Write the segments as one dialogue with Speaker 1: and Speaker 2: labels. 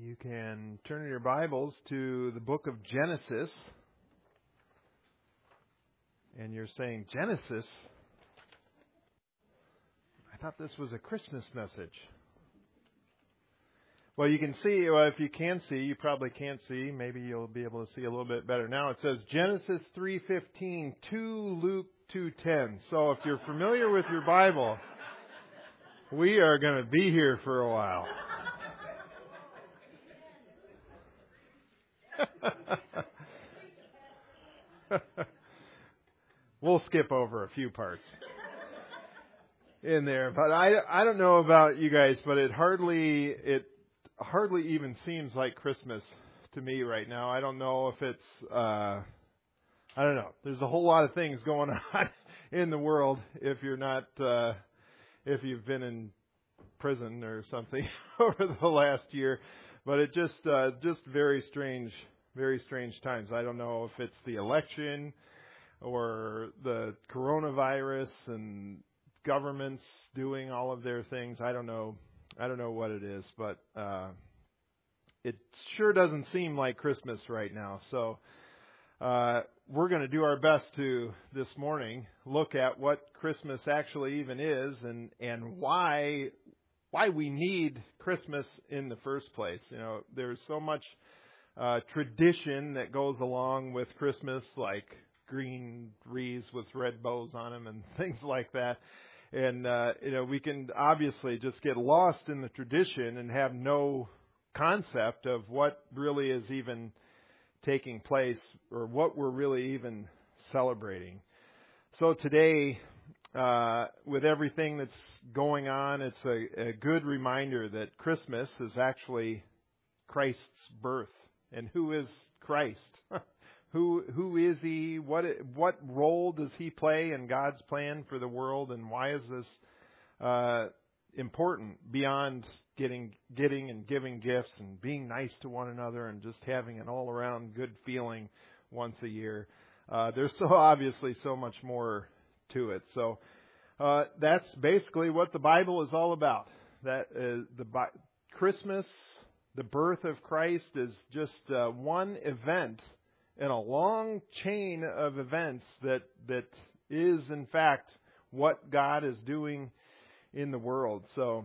Speaker 1: You can turn your Bibles to the book of Genesis. And you're saying, Genesis? I thought this was a Christmas message. Well, you can see, if you can see, you probably can't see. Maybe you'll be able to see a little bit better now. It says Genesis 3:15 to Luke 2:10. So if you're familiar with your Bible, we are going to be here for a while. We'll skip over a few parts in there, but I don't know about you guys, but it hardly even seems like Christmas to me right now. I don't know if it's I don't know. There's a whole lot of things going on in the world if you're not if you've been in prison or something over the last year, but it just very strange times. I don't know if it's the election or the coronavirus and governments doing all of their things. I don't know what it is, but it sure doesn't seem like Christmas right now. So we're going to do our best to this morning look at what Christmas actually even is and why we need Christmas in the first place. You know, there's so much tradition that goes along with Christmas, like green wreaths with red bows on them and things like that. And, we can obviously just get lost in the tradition and have no concept of what really is even taking place or what we're really even celebrating. So today, with everything that's going on, it's a good reminder that Christmas is actually Christ's birth. And who is Christ? Who is He? What role does He play in God's plan for the world? And why is this important beyond getting and giving gifts and being nice to one another and just having an all-around good feeling once a year? There's obviously so much more to it. So that's basically what the Bible is all about. That Christmas, the birth of Christ, is just one event in a long chain of events that is, in fact, what God is doing in the world. So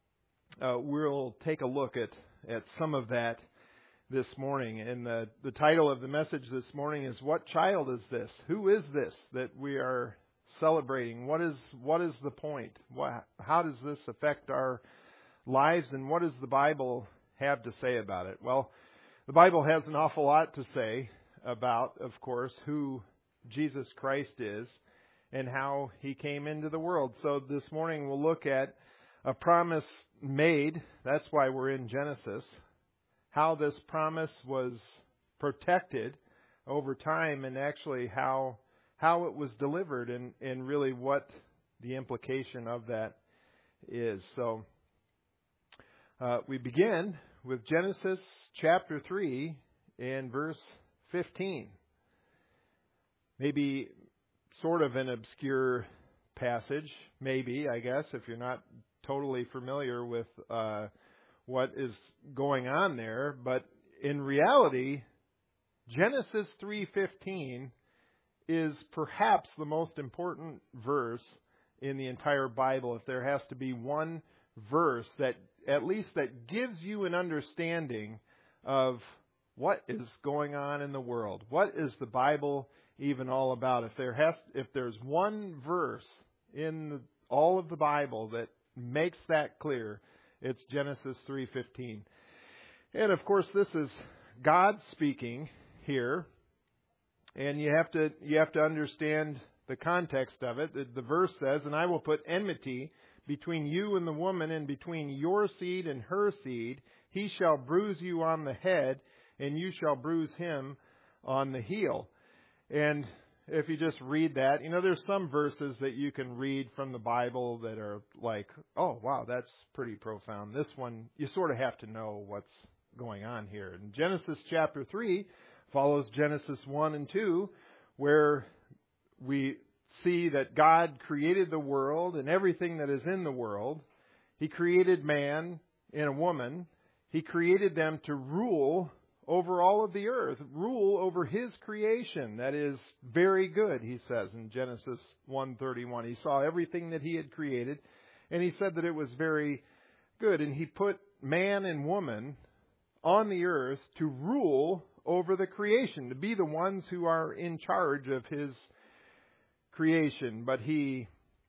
Speaker 1: we'll take a look at some of that this morning. And the title of the message this morning is, What Child is This? Who is this that we are celebrating? What is the point? How does this affect our lives? And what does the Bible have to say about it? Well, the Bible has an awful lot to say about, of course, who Jesus Christ is and how He came into the world. So this morning we'll look at a promise made. That's why we're in Genesis. How this promise was protected over time, and actually how it was delivered, and really what the implication of that is. So we begin with Genesis chapter 3 and verse 15. Maybe sort of an obscure passage, maybe, I guess, if you're not totally familiar with what is going on there. But in reality, Genesis 3:15 is perhaps the most important verse in the entire Bible. If there has to be one verse that at least that gives you an understanding of what is going on in the world, what is the Bible even all about? If there's one verse in all of the Bible that makes that clear, it's Genesis 3:15. And of course, this is God speaking here, and you have to understand the context of it. The verse says, "And I will put enmity between you and the woman, and between your seed and her seed. He shall bruise you on the head, and you shall bruise him on the heel." And if you just read that, there's some verses that you can read from the Bible that are like, oh, wow, that's pretty profound. This one, you sort of have to know what's going on here. And Genesis chapter 3 follows Genesis 1 and 2, where we see that God created the world and everything that is in the world. He created man and a woman. He created them to rule over all of the earth, rule over His creation. That is very good, He says in Genesis 1:31. He saw everything that He had created, and He said that it was very good. And He put man and woman on the earth to rule over the creation, to be the ones who are in charge of His creation. But He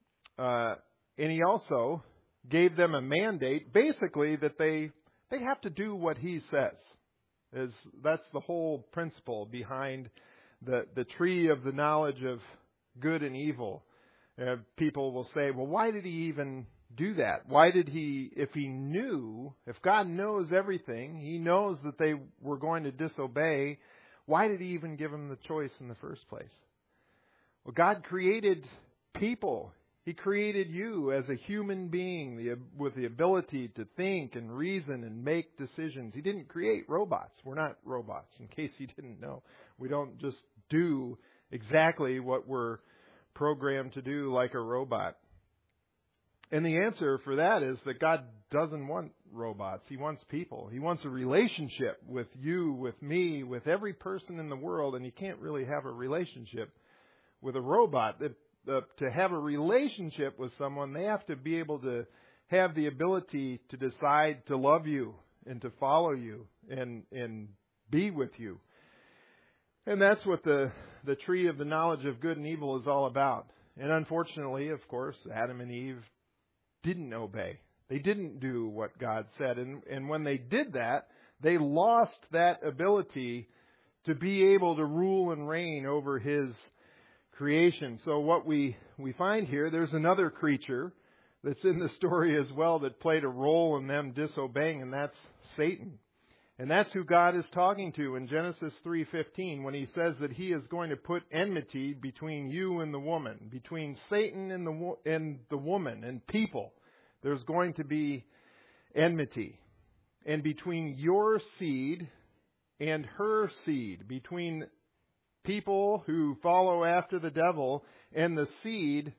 Speaker 1: also gave them a mandate, basically, that they have to do what He says. That's the whole principle behind the tree of the knowledge of good and evil. People will say, well, why did He even do that? Why did He, if God knows everything, He knows that they were going to disobey, why did He even give them the choice in the first place? Well, God created people. He created you as a human being with the ability to think and reason and make decisions. He didn't create robots. We're not robots, in case you didn't know. We don't just do exactly what we're programmed to do like a robot. And the answer for that is that God doesn't want robots. He wants people. He wants a relationship with you, with me, with every person in the world, and you can't really have a relationship with a robot. To have a relationship with someone, they have to be able to have the ability to decide to love you and to follow you and be with you. And that's what the tree of the knowledge of good and evil is all about. And unfortunately, of course, Adam and Eve didn't obey. They didn't do what God said. And when they did that, they lost that ability to be able to rule and reign over His creation. So what we find here, there's another creature that's in the story as well that played a role in them disobeying, and that's Satan. And that's who God is talking to in Genesis 3:15 when He says that He is going to put enmity between you and the woman, between Satan and the woman and people. There's going to be enmity. And between your seed and her seed, between people who follow after the devil and the seed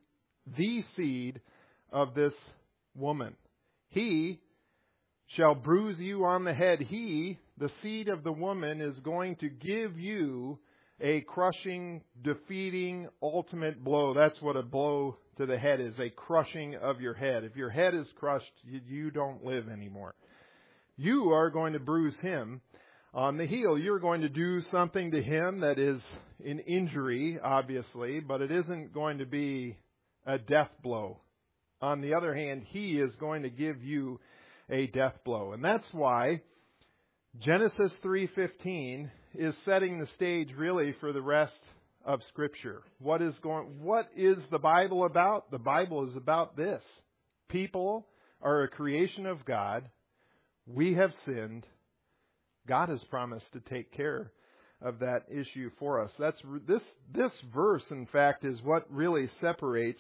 Speaker 1: of this woman. He shall bruise you on the head. He, the seed of the woman, is going to give you a crushing, defeating, ultimate blow. That's what a blow to the head is, a crushing of your head. If your head is crushed, you don't live anymore. You are going to bruise him on the heel. You're going to do something to him that is an injury, obviously, but it isn't going to be a death blow. On the other hand, he is going to give you a death blow. And that's why Genesis 3:15 is setting the stage really for the rest of Scripture. What is the Bible about? The Bible is about this. People are a creation of God. We have sinned. God has promised to take care of that issue for us. This verse, in fact, is what really separates,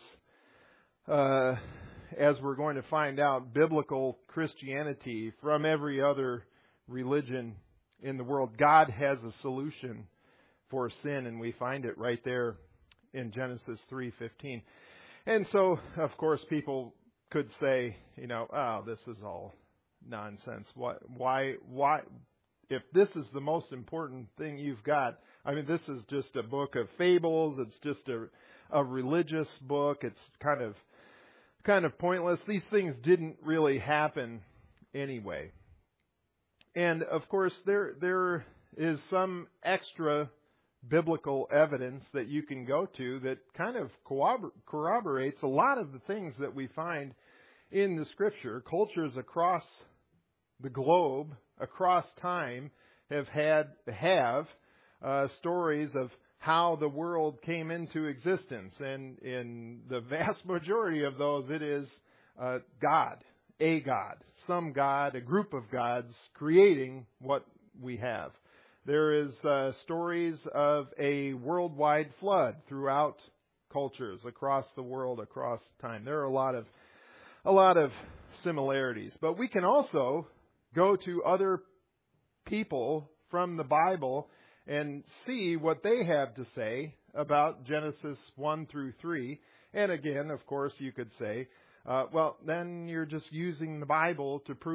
Speaker 1: as we're going to find out, biblical Christianity from every other religion in the world. God has a solution for sin, and we find it right there in Genesis 3:15. And so, of course, people could say, oh, this is all nonsense. Why? If this is the most important thing you've got, this is just a book of fables. It's just a religious book. It's kind of pointless. These things didn't really happen anyway. And of course, there is some extra biblical evidence that you can go to that kind of corroborates a lot of the things that we find in the Scripture. Cultures across the globe, across time, have stories of how the world came into existence. And in the vast majority of those, it is God, some God, a group of gods creating what we have. There is stories of a worldwide flood throughout cultures across the world, across time. There are a lot of similarities. But we can also go to other people from the Bible and see what they have to say about Genesis 1 through 3. And again, of course, you could say, well, then you're just using the Bible to prove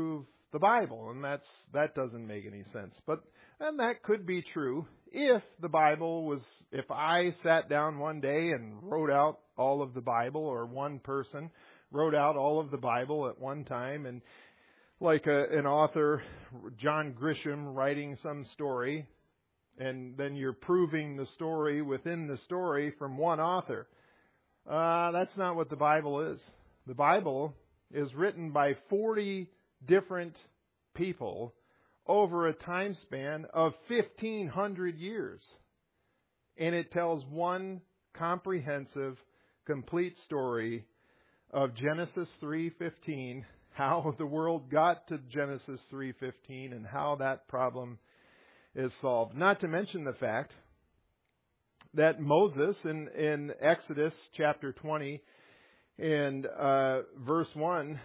Speaker 1: the Bible, and that doesn't make any sense. And that could be true if if I sat down one day and wrote out all of the Bible, or one person wrote out all of the Bible at one time, and like an author, John Grisham, writing some story, and then you're proving the story within the story from one author. That's not what the Bible is. The Bible is written by 40 different people over a time span of 1,500 years. And it tells one comprehensive, complete story of Genesis 3:15, how the world got to Genesis 3:15, and how that problem is solved. Not to mention the fact that Moses in Exodus chapter 20 and verse 1,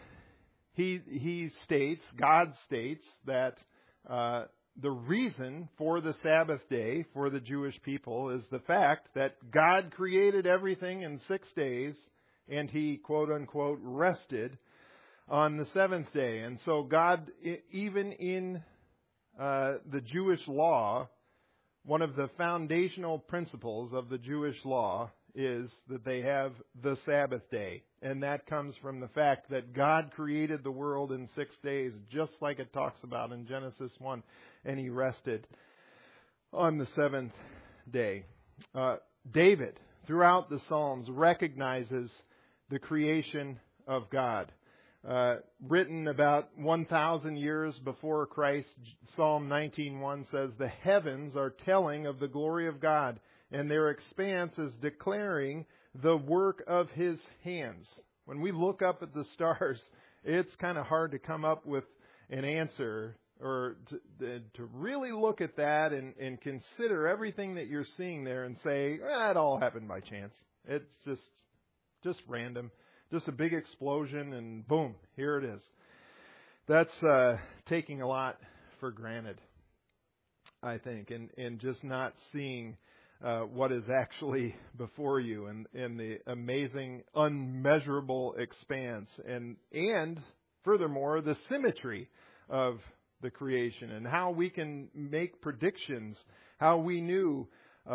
Speaker 1: God states that the reason for the Sabbath day for the Jewish people is the fact that God created everything in 6 days, and He, quote unquote, rested on the seventh day. And so God, even in the Jewish law, one of the foundational principles of the Jewish law is that they have the Sabbath day. And that comes from the fact that God created the world in 6 days, just like it talks about in Genesis 1, and He rested on the seventh day. David, throughout the Psalms, recognizes the creation of God. Written about 1,000 years before Christ, Psalm 19:1 says, "The heavens are telling of the glory of God, and their expanse is declaring the work of His hands." When we look up at the stars, it's kind of hard to come up with an answer, or to really look at that and consider everything that you're seeing there and say, it all happened by chance. It's just random. Just a big explosion, and boom, here it is. That's taking a lot for granted, I think, and just not seeing what is actually before you, and the amazing, unmeasurable expanse, and furthermore, the symmetry of the creation, and how we can make predictions, how we knew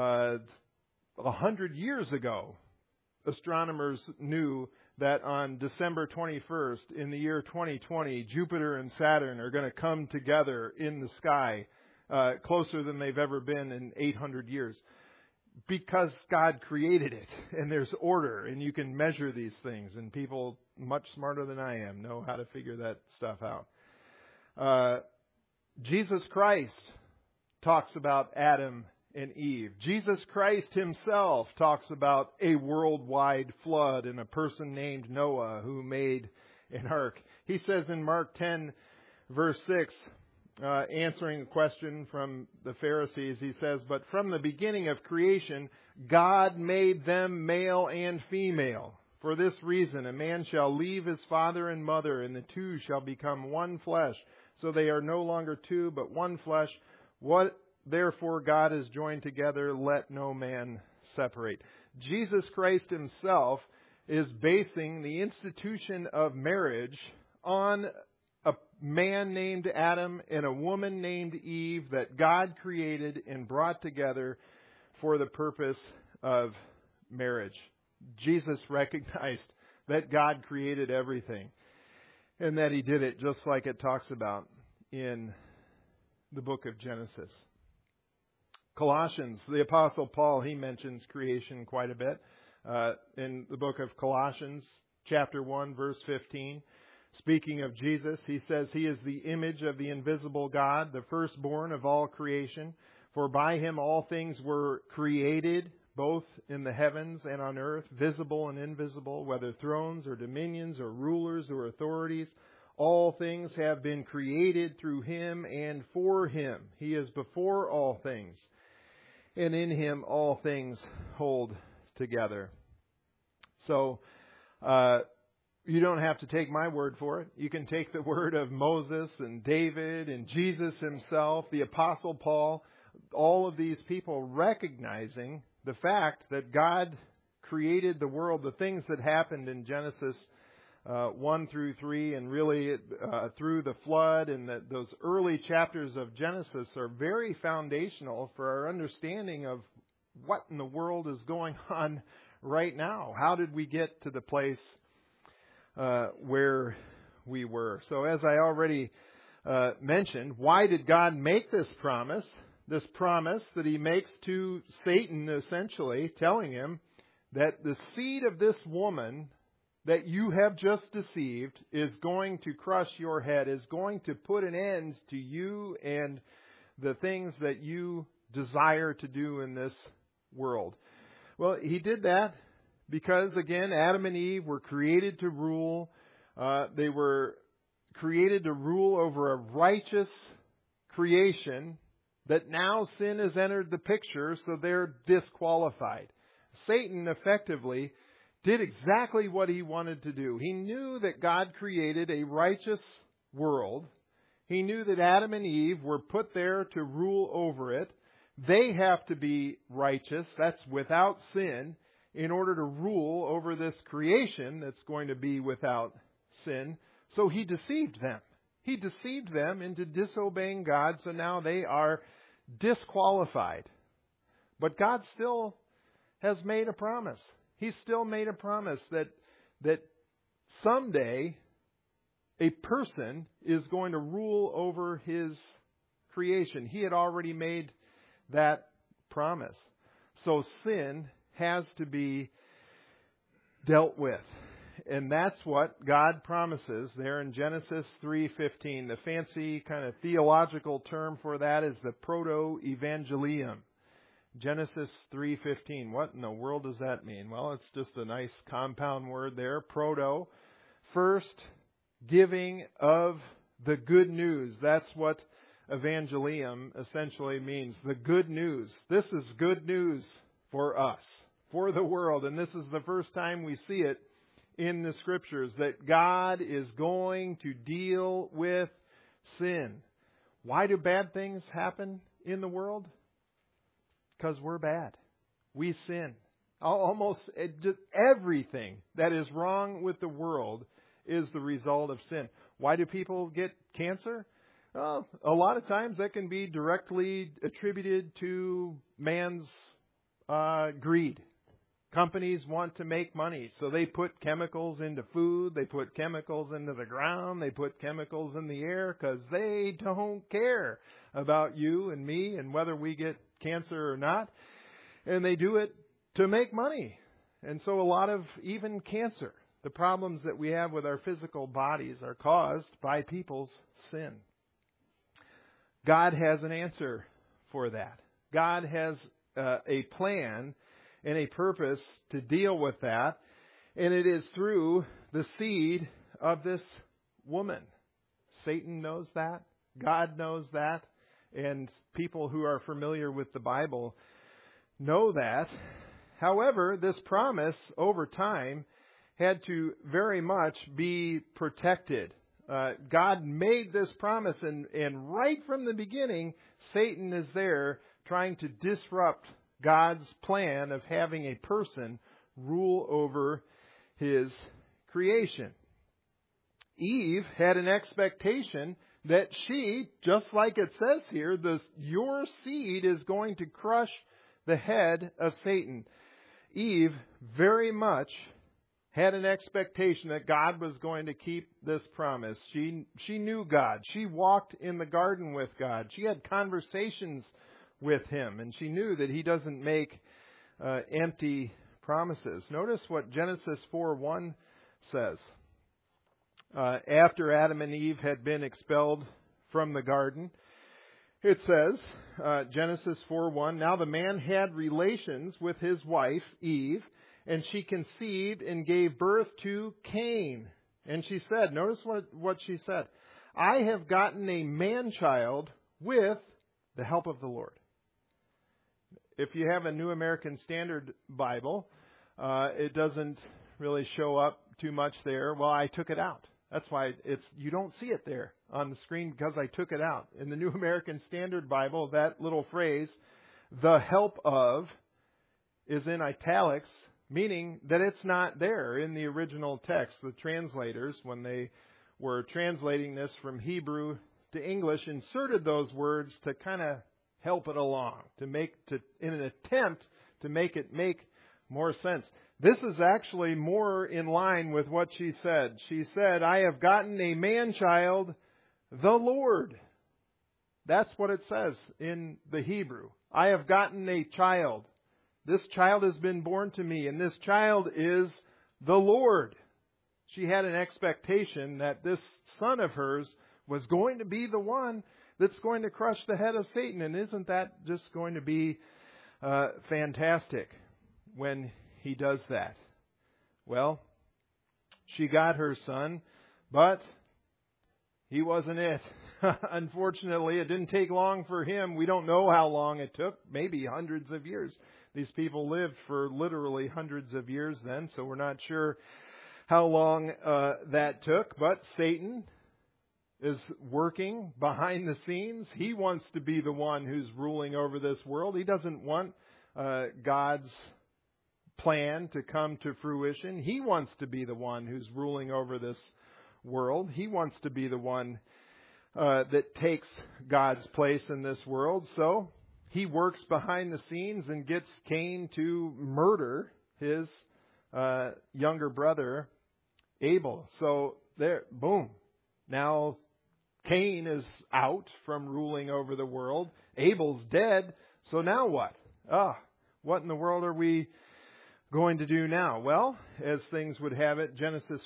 Speaker 1: 100 years ago, astronomers knew that on December 21st in the year 2020, Jupiter and Saturn are going to come together in the sky closer than they've ever been in 800 years. Because God created it, and there's order, and you can measure these things, and people much smarter than I am know how to figure that stuff out. Jesus Christ talks about Adam and Eve. Jesus Christ Himself talks about a worldwide flood and a person named Noah who made an ark. He says in Mark 10, verse 6, answering a question from the Pharisees, he says, "But from the beginning of creation, God made them male and female. For this reason, a man shall leave his father and mother, and the two shall become one flesh. So they are no longer two, but one flesh. What therefore God has joined together, let no man separate." Jesus Christ Himself is basing the institution of marriage on a man named Adam and a woman named Eve that God created and brought together for the purpose of marriage. Jesus recognized that God created everything, and that He did it just like it talks about in the book of Genesis. Colossians, the Apostle Paul, he mentions creation quite a bit in the book of Colossians, chapter 1, verse 15. Speaking of Jesus, he says, "He is the image of the invisible God, the firstborn of all creation. For by Him all things were created, both in the heavens and on earth, visible and invisible, whether thrones or dominions or rulers or authorities. All things have been created through Him and for Him. He is before all things, and in Him all things hold together." So, you don't have to take my word for it. You can take the word of Moses and David and Jesus Himself, the Apostle Paul, all of these people recognizing the fact that God created the world, the things that happened in Genesis 1 through 3, and really through the flood, and those early chapters of Genesis are very foundational for our understanding of what in the world is going on right now. How did we get to the place where we were? So as I already mentioned, why did God make this promise? This promise that He makes to Satan, essentially, telling him that the seed of this woman that you have just deceived is going to crush your head, is going to put an end to you and the things that you desire to do in this world. Well, He did that because, again, Adam and Eve were created to rule. They were created to rule over a righteous creation, that now sin has entered the picture, so they're disqualified. Satan effectively did exactly what he wanted to do. He knew that God created a righteous world. He knew that Adam and Eve were put there to rule over it. They have to be righteous, that's without sin, in order to rule over this creation that's going to be without sin. So He deceived them. He deceived them into disobeying God, so now they are disqualified. But God still has made a promise. He still made a promise that someday a person is going to rule over His creation. He had already made that promise. So sin has to be dealt with. And that's what God promises there in Genesis 3:15. The fancy kind of theological term for that is the proto-evangelium. Genesis 3:15. What in the world does that mean? Well, it's just a nice compound word there. Proto, first giving of the good news. That's what evangelium essentially means. The good news. This is good news for us, for the world. And this is the first time we see it in the Scriptures, that God is going to deal with sin. Why do bad things happen in the world? Because we're bad. We sin. Almost just everything that is wrong with the world is the result of sin. Why do people get cancer? Well, a lot of times that can be directly attributed to man's greed. Companies want to make money, so they put chemicals into food, they put chemicals into the ground, they put chemicals in the air because they don't care about you and me and whether we get cancer or not. And they do it to make money. And so a lot of even cancer, the problems that we have with our physical bodies are caused by people's sin. God has an answer for that. God has a plan and a purpose to deal with that. And it is through the seed of this woman. Satan knows that. God knows that. And people who are familiar with the Bible know that. However, this promise over time had to very much be protected. God made this promise, and right from the beginning, Satan is there trying to disrupt God's plan of having a person rule over His creation. Eve had an expectation that she, just like it says here, your seed is going to crush the head of Satan. Eve very much had an expectation that God was going to keep this promise. She knew God. She walked in the garden with God. She had conversations with Him, and she knew that He doesn't make empty promises. Notice what Genesis 4:1 says. After Adam and Eve had been expelled from the garden, it says, Genesis 4:1, now the man had relations with his wife, Eve, and she conceived and gave birth to Cain. And she said, notice what she said, I have gotten a man-child with the help of the Lord. If you have a New American Standard Bible, it doesn't really show up too much there. Well, I took it out. That's why you don't see it there on the screen, because I took it out. In the New American Standard Bible, that little phrase, the help of, is in italics meaning that it's not there in the original text. The translators, when they were translating this from Hebrew to English, inserted those words to kind of help it along, in an attempt to make it make more sense. This is actually more in line with what she said. She said, I have gotten a man-child, the Lord. That's what it says in the Hebrew. I have gotten a child. This child has been born to me, and this child is the Lord. She had an expectation that this son of hers was going to be the one that's going to crush the head of Satan. And isn't that just going to be fantastic when he does that? Well, she got her son, but he wasn't it. Unfortunately, it didn't take long for him. We don't know how long it took, maybe hundreds of years. These people lived for literally hundreds of years then, so we're not sure how long that took. But Satan is working behind the scenes. He wants to be the one who's ruling over this world. He doesn't want God's plan to come to fruition. He wants to be the one who's ruling over this world. He wants to be the one that takes God's place in this world. So he works behind the scenes and gets Cain to murder his younger brother, Abel. So there, boom. Now Cain is out from ruling over the world. Abel's dead. So now what? What in the world are we going to do now? Well, as things would have it, Genesis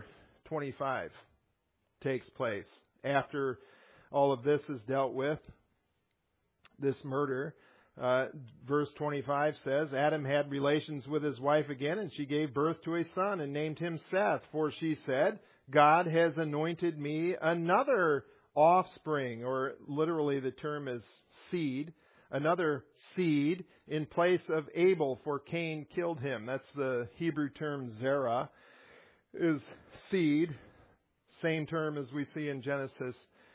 Speaker 1: 4:25 takes place. After all of this is dealt with, this murder, verse 25 says, Adam had relations with his wife again, and she gave birth to a son and named him Seth. For she said, God has anointed me another offspring, or literally the term is seed, another seed in place of Abel, for Cain killed him. That's the Hebrew term zerah, is seed. Same term as we see in Genesis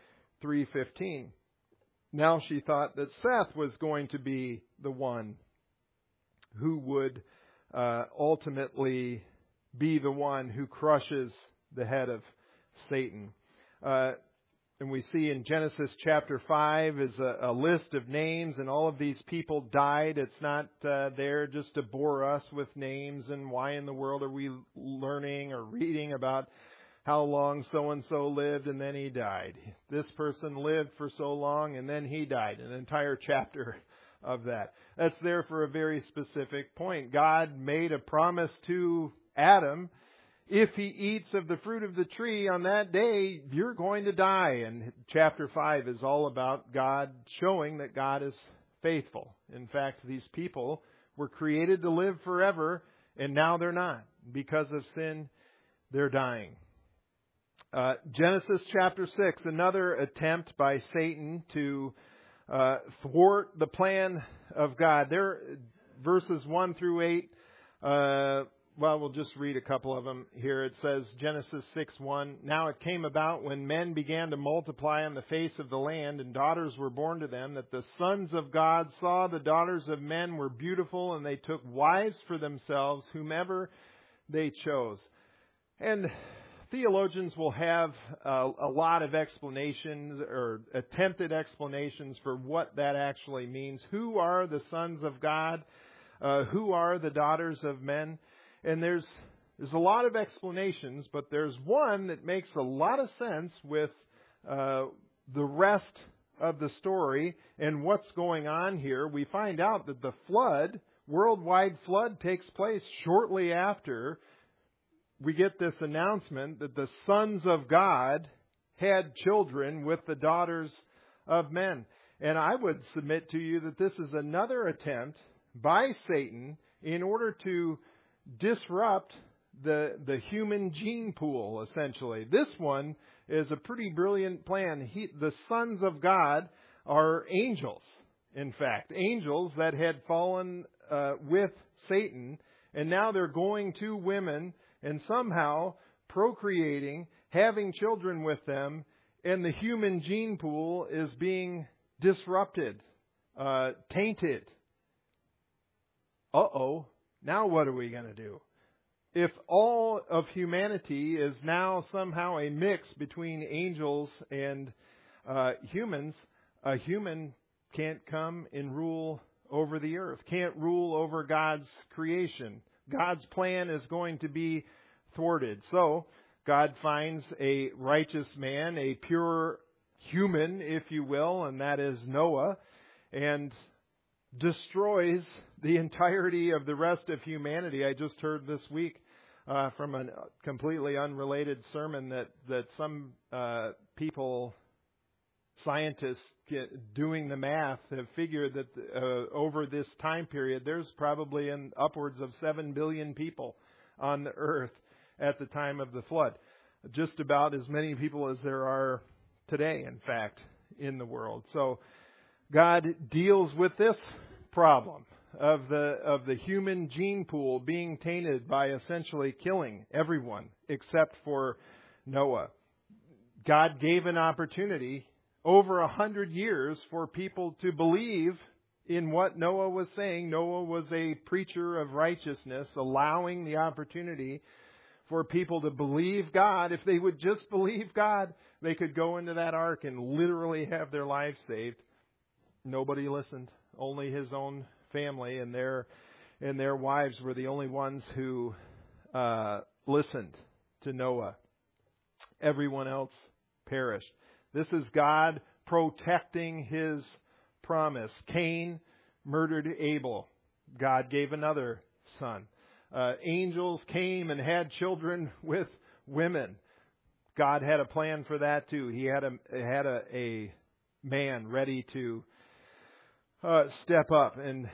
Speaker 1: 3:15. Now she thought that Seth was going to be the one who would ultimately be the one who crushes the head of Satan. And we see in Genesis chapter 5 is a list of names, and all of these people died. It's not there just to bore us with names and why in the world are we learning or reading about how long so-and-so lived and then he died. This person lived for so long and then he died. An entire chapter of that. That's there for a very specific point. God made a promise to Adam, if he eats of the fruit of the tree on that day, you're going to die. And chapter 5 is all about God showing that God is faithful. In fact, these people were created to live forever, and now they're not. Because of sin, they're dying. Genesis chapter 6, another attempt by Satan to thwart the plan of God. There, verses 1 through 8, we'll just read a couple of them here. It says, Genesis 6:1, Now it came about when men began to multiply on the face of the land, and daughters were born to them, that the sons of God saw the daughters of men were beautiful, and they took wives for themselves, whomever they chose. And theologians will have a lot of explanations or attempted explanations for what that actually means. Who are the sons of God? Who are the daughters of men? And there's a lot of explanations, but there's one that makes a lot of sense with the rest of the story and what's going on here. We find out that the flood, worldwide flood, takes place shortly after we get this announcement that the sons of God had children with the daughters of men. And I would submit to you that this is another attempt by Satan in order to disrupt the human gene pool, essentially. This one is a pretty brilliant plan. The sons of God are angels, in fact. Angels that had fallen with Satan, and now they're going to women and somehow procreating, having children with them, and the human gene pool is being disrupted, tainted. Now what are we going to do? If all of humanity is now somehow a mix between angels and humans, a human can't come and rule over the earth, can't rule over God's creation. God's plan is going to be thwarted. So God finds a righteous man, a pure human, if you will, and that is Noah, and destroys the entirety of the rest of humanity. I just heard this week from a completely unrelated sermon that some people, scientists doing the math, have figured that over this time period there's probably upwards of 7 billion people on the earth at the time of the flood. Just about as many people as there are today, in fact, in the world. So God deals with this problem of the human gene pool being tainted by essentially killing everyone except for Noah. God gave an opportunity over 100 years for people to believe in what Noah was saying. Noah was a preacher of righteousness, allowing the opportunity for people to believe God. If they would just believe God, they could go into that ark and literally have their lives saved. Nobody listened. Only his own family and their wives were the only ones who listened to Noah. Everyone else perished. This is God protecting His promise. Cain murdered Abel. God gave another son. Angels came and had children with women. God had a plan for that too. He had a man ready to step up and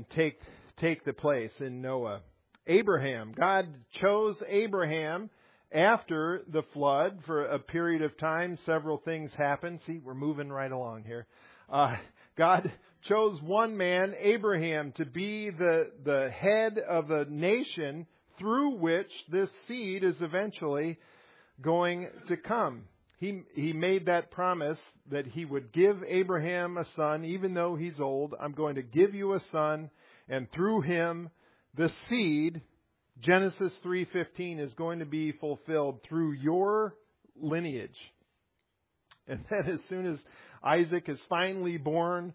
Speaker 1: take the place in Noah. Abraham. God chose Abraham after the flood for a period of time. Several things happened. See, we're moving right along here. God chose one man, Abraham, to be the head of a nation through which this seed is eventually going to come. He made that promise that He would give Abraham a son, even though he's old. I'm going to give you a son, and through him, the seed, Genesis 3:15, is going to be fulfilled through your lineage. And then as soon as Isaac is finally born,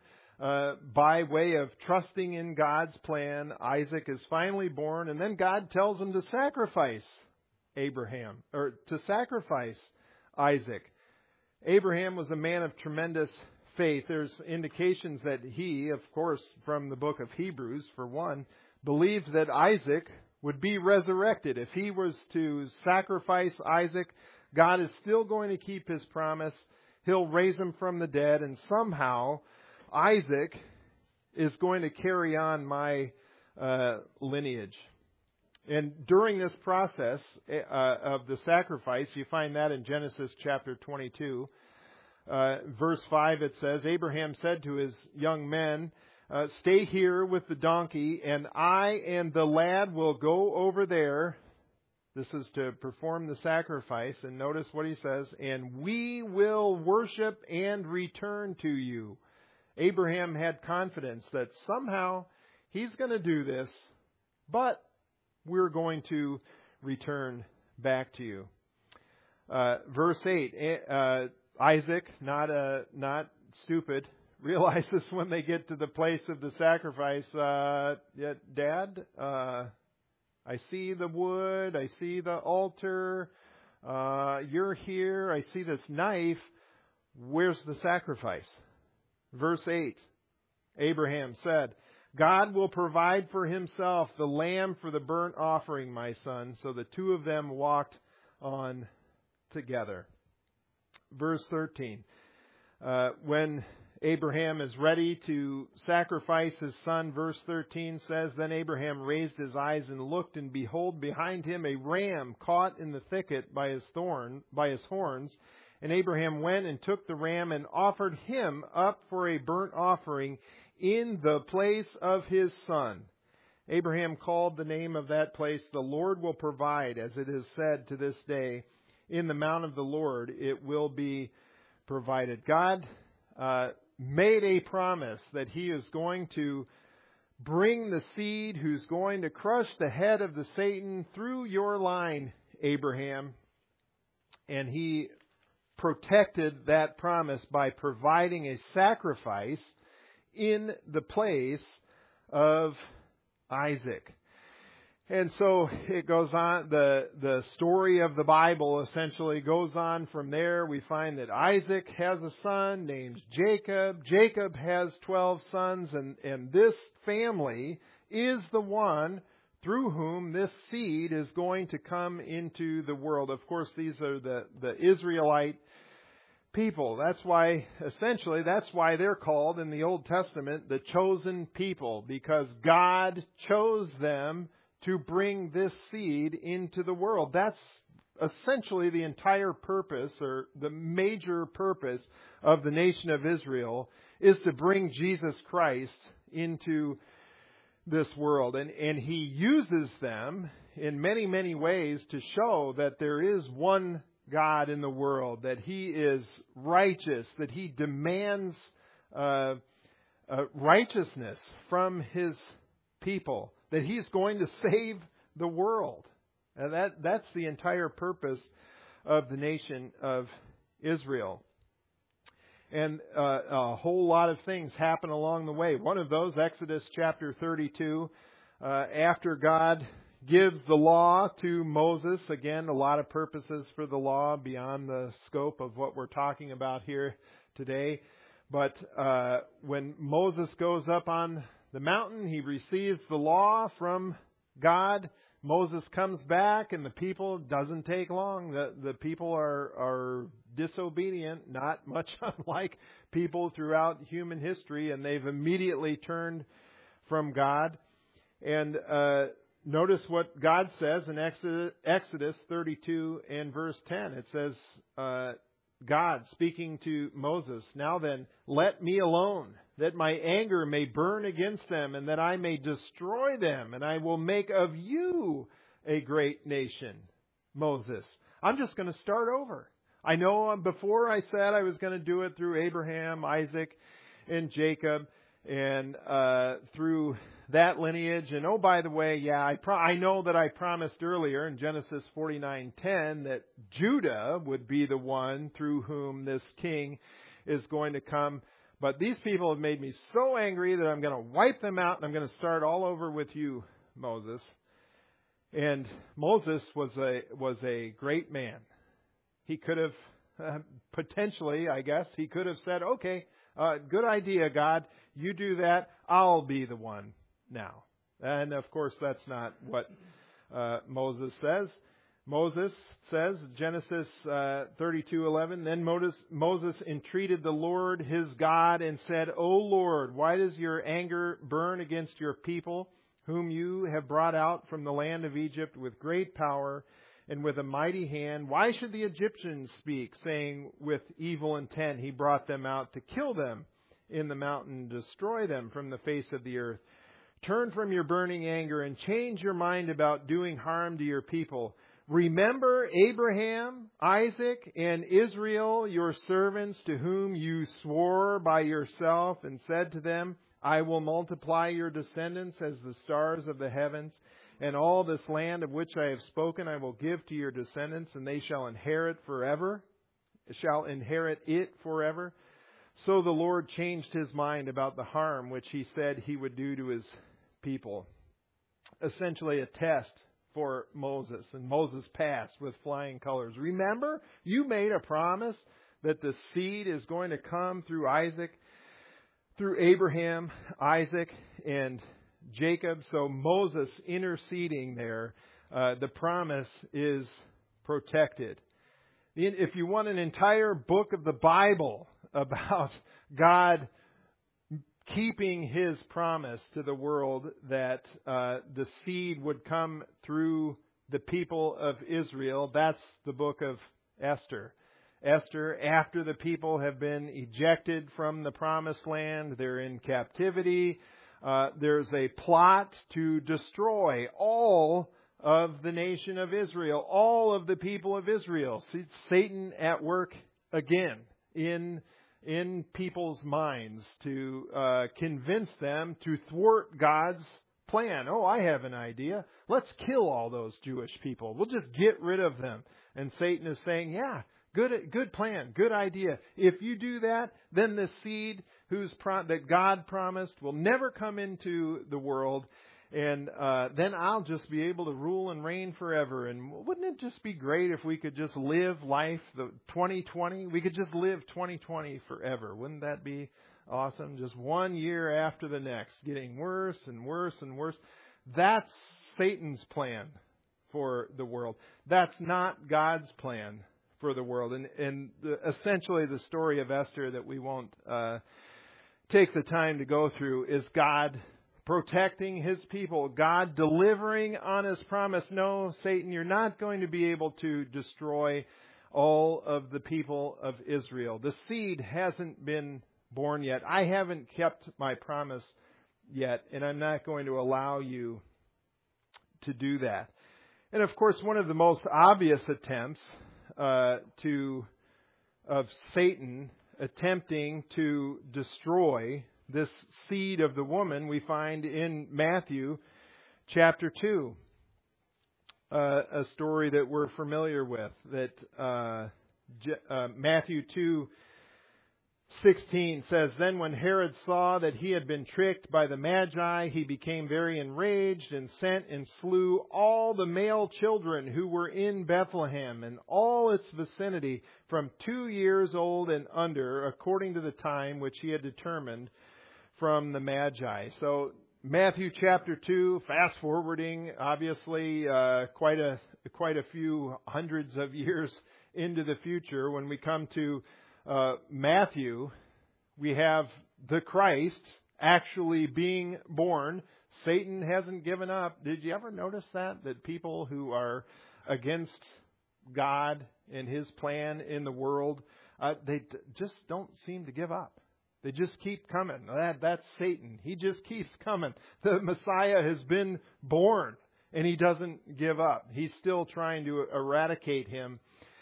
Speaker 1: by way of trusting in God's plan, Isaac is finally born, and then God tells him to sacrifice Abraham, or to sacrifice Isaac. Abraham was a man of tremendous faith. There's indications that he, of course, from the book of Hebrews, for one, believed that Isaac would be resurrected. If he was to sacrifice Isaac, God is still going to keep His promise. He'll raise him from the dead, and somehow Isaac is going to carry on my lineage. And during this process of the sacrifice, you find that in Genesis chapter 22. Verse 5, it says, Abraham said to his young men, stay here with the donkey, and I and the lad will go over there. This is to perform the sacrifice. And notice what he says, and we will worship and return to you. Abraham had confidence that somehow he's going to do this, but we're going to return back to you. Verse 8, Isaac, not stupid, realizes when they get to the place of the sacrifice, Dad, I see the wood, I see the altar, you're here, I see this knife, where's the sacrifice? Verse 8, Abraham said, God will provide for Himself the lamb for the burnt offering, my son. So the two of them walked on together. Verse 13, when Abraham is ready to sacrifice his son, verse 13 says, then Abraham raised his eyes and looked, and behold, behind him a ram caught in the thicket by his horns. And Abraham went and took the ram and offered him up for a burnt offering in the place of his son. Abraham called the name of that place, the Lord will provide, as it is said to this day, in the mount of the Lord it will be provided. God made a promise that He is going to bring the seed who's going to crush the head of the Satan through your line, Abraham. And he protected that promise by providing a sacrifice in the place of Isaac. And so it goes on, the story of the Bible essentially goes on from there. We find that Isaac has a son named Jacob. Jacob has 12 sons, and this family is the one through whom this seed is going to come into the world. Of course, these are the Israelite people. That's why they're called in the Old Testament the chosen people, because God chose them to bring this seed into the world. That's essentially the entire purpose, or the major purpose of the nation of Israel, is to bring Jesus Christ into this world. And He uses them in many, many ways to show that there is one God in the world, that He is righteous, that He demands righteousness from His people, that He's going to save the world. And that's the entire purpose of the nation of Israel. And a whole lot of things happen along the way. One of those, Exodus chapter 32, after God gives the law to Moses. Again, a lot of purposes for the law beyond the scope of what we're talking about here today. But when Moses goes up on the mountain, he receives the law from God. Moses comes back, and the people, doesn't take long. The people are disobedient, not much unlike people throughout human history, and they've immediately turned from God. And notice what God says in Exodus 32 and verse 10. It says, God speaking to Moses, "Now then, let me alone, that my anger may burn against them, and that I may destroy them, and I will make of you a great nation." Moses, I'm just going to start over. I know before I said I was going to do it through Abraham, Isaac, and Jacob, and through that lineage. And oh, by the way, I know that I promised earlier in Genesis 49:10 that Judah would be the one through whom this king is going to come. But these people have made me so angry that I'm going to wipe them out, and I'm going to start all over with you, Moses. And Moses was a great man. He could have potentially, I guess, he could have said, "Okay, good idea, God. You do that. I'll be the one now." And of course, that's not what Moses says. Moses says, Genesis 32:11, "Then Moses entreated the Lord his God and said, 'O Lord, why does your anger burn against your people, whom you have brought out from the land of Egypt with great power and with a mighty hand? Why should the Egyptians speak, saying, with evil intent he brought them out to kill them in the mountain, destroy them from the face of the earth? Turn from your burning anger and change your mind about doing harm to your people. Remember Abraham, Isaac, and Israel, your servants, to whom you swore by yourself and said to them, I will multiply your descendants as the stars of the heavens, and all this land of which I have spoken I will give to your descendants, and they shall inherit it forever. So the Lord changed his mind about the harm which he said he would do to his people." Essentially a test for Moses. And Moses passed with flying colors. Remember, you made a promise that the seed is going to come through Abraham, Isaac, and Jacob. So Moses interceding there, the promise is protected. If you want an entire book of the Bible about God keeping his promise to the world that the seed would come through the people of Israel, that's the book of Esther. Esther, after the people have been ejected from the promised land, they're in captivity. There's a plot to destroy all of the nation of Israel, all of the people of Israel. See, Satan at work again in in people's minds to convince them to thwart God's plan. Oh, I have an idea. Let's kill all those Jewish people. We'll just get rid of them. And Satan is saying, yeah, good plan, good idea. If you do that, then the seed that God promised will never come into the world. And then I'll just be able to rule and reign forever. And wouldn't it just be great if we could just live life, the 2020? We could just live 2020 forever. Wouldn't that be awesome? Just 1 year after the next, getting worse and worse and worse. That's Satan's plan for the world. That's not God's plan for the world. And essentially the story of Esther that we won't take the time to go through is God protecting His people, God delivering on His promise. No, Satan, you're not going to be able to destroy all of the people of Israel. The seed hasn't been born yet. I haven't kept my promise yet, and I'm not going to allow you to do that. And of course, one of the most obvious attempts of Satan attempting to destroy this seed of the woman we find in Matthew chapter 2. A story that we're familiar with, that Matthew 2:16 says, Then when Herod saw that he had been tricked by the Magi, he became very enraged and sent and slew all the male children who were in Bethlehem and all its vicinity from 2 years old and under, according to the time which he had determined from the Magi. So Matthew chapter 2, fast forwarding, obviously quite a few hundreds of years into the future. When we come to Matthew, we have the Christ actually being born. Satan hasn't given up. Did you ever notice that? That people who are against God and His plan in the world, they just don't seem to give up. They just keep coming. That's Satan. He just keeps coming. The Messiah has been born, and he doesn't give up. He's still trying to eradicate him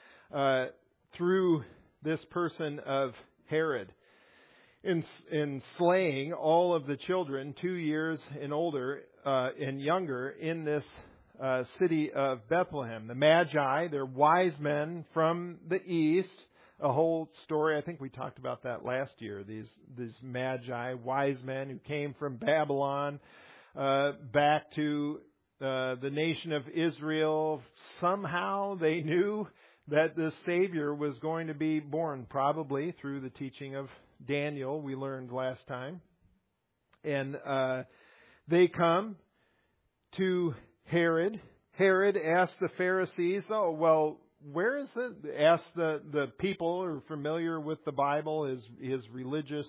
Speaker 1: through this person of Herod, in slaying all of the children 2 years and older and younger in this city of Bethlehem. The Magi, they're wise men from the east. A whole story. I think we talked about that last year. These Magi, wise men who came from Babylon back to the nation of Israel. Somehow they knew that the Savior was going to be born, probably through the teaching of Daniel we learned last time. And they come to Herod. Herod asked the Pharisees, oh, well, where is it? Ask the people who are familiar with the Bible, his religious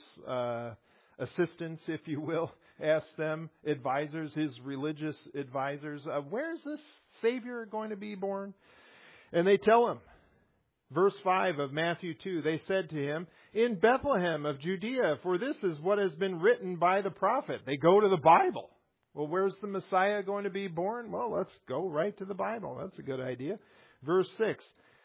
Speaker 1: assistants, if you will. Ask them, advisors, his religious advisors, where is this Savior going to be born? And they tell him. Verse 5 of Matthew 2, they said to him, in Bethlehem of Judea, for this is what has been written by the prophet. They go to the Bible. Well, where's the Messiah going to be born? Well, let's go right to the Bible. That's a good idea. Verse 6,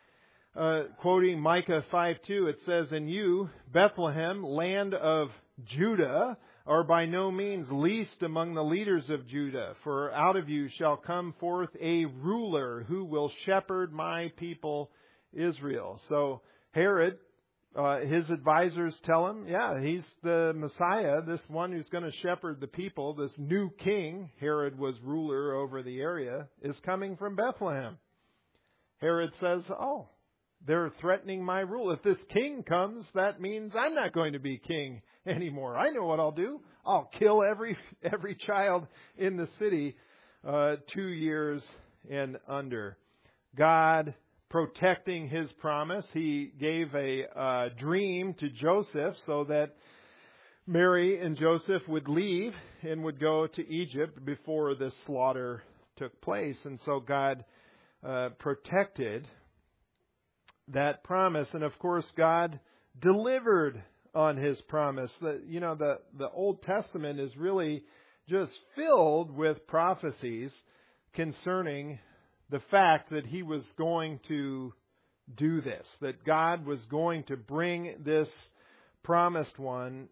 Speaker 1: quoting Micah 5:2, it says, and you, Bethlehem, land of Judah, are by no means least among the leaders of Judah, for out of you shall come forth a ruler who will shepherd my people Israel. So Herod, his advisors tell him, yeah, he's the Messiah, this one who's going to shepherd the people, this new king, Herod was ruler over the area, is coming from Bethlehem. Herod says, oh, they're threatening my rule. If this king comes, that means I'm not going to be king anymore. I know what I'll do. I'll kill every child in the city 2 years and under. God protecting His promise. He gave a dream to Joseph so that Mary and Joseph would leave and would go to Egypt before the slaughter took place. And so God protected that promise. And of course, God delivered on His promise. The Old Testament is really just filled with prophecies concerning the fact that He was going to do this, that God was going to bring this promised one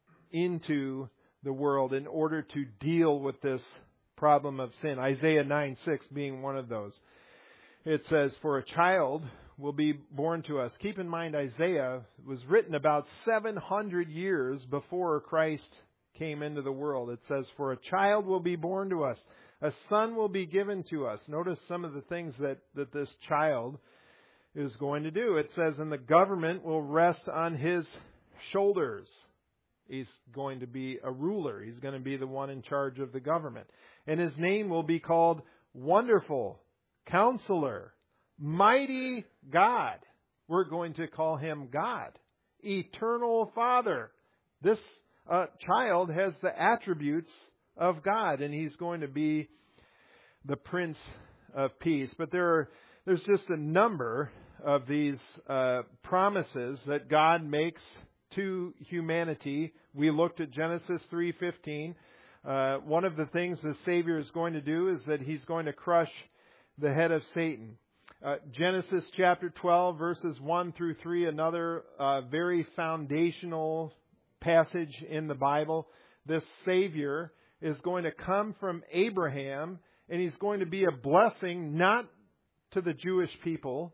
Speaker 1: into the world in order to deal with this problem of sin. Isaiah 9:6 being one of those. It says, "For a child will be born to us." Keep in mind, Isaiah was written about 700 years before Christ came into the world. It says, "For a child will be born to us. A son will be given to us." Notice some of the things that this child is going to do. It says, "And the government will rest on his shoulders." He's going to be a ruler. He's going to be the one in charge of the government. "And his name will be called Wonderful, Counselor, Mighty God." We're going to call him God. "Eternal Father." This child has the attributes of God, and he's going to be the Prince of Peace. But there's just a number of these promises that God makes to humanity. We looked at Genesis 3:15. One of the things the Savior is going to do is that he's going to crush the head of Satan. Genesis chapter 12, verses 1 through 3, another very foundational passage in the Bible. This Savior is going to come from Abraham, and he's going to be a blessing not to the Jewish people,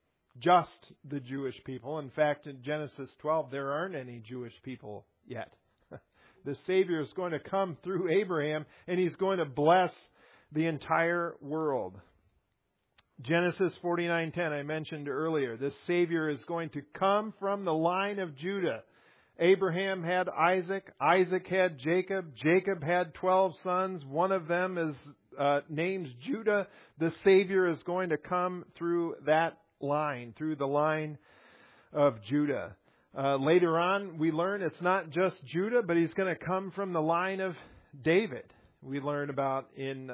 Speaker 1: just the Jewish people. In fact, in Genesis 12, there aren't any Jewish people yet. The Savior is going to come through Abraham, and he's going to bless the entire world. Genesis 49:10, I mentioned earlier. This Savior is going to come from the line of Judah. Abraham had Isaac. Isaac had Jacob. Jacob had 12 sons. One of them is named Judah. The Savior is going to come through that line, through the line of Judah. Later on, we learn it's not just Judah, but he's going to come from the line of David. We learn about in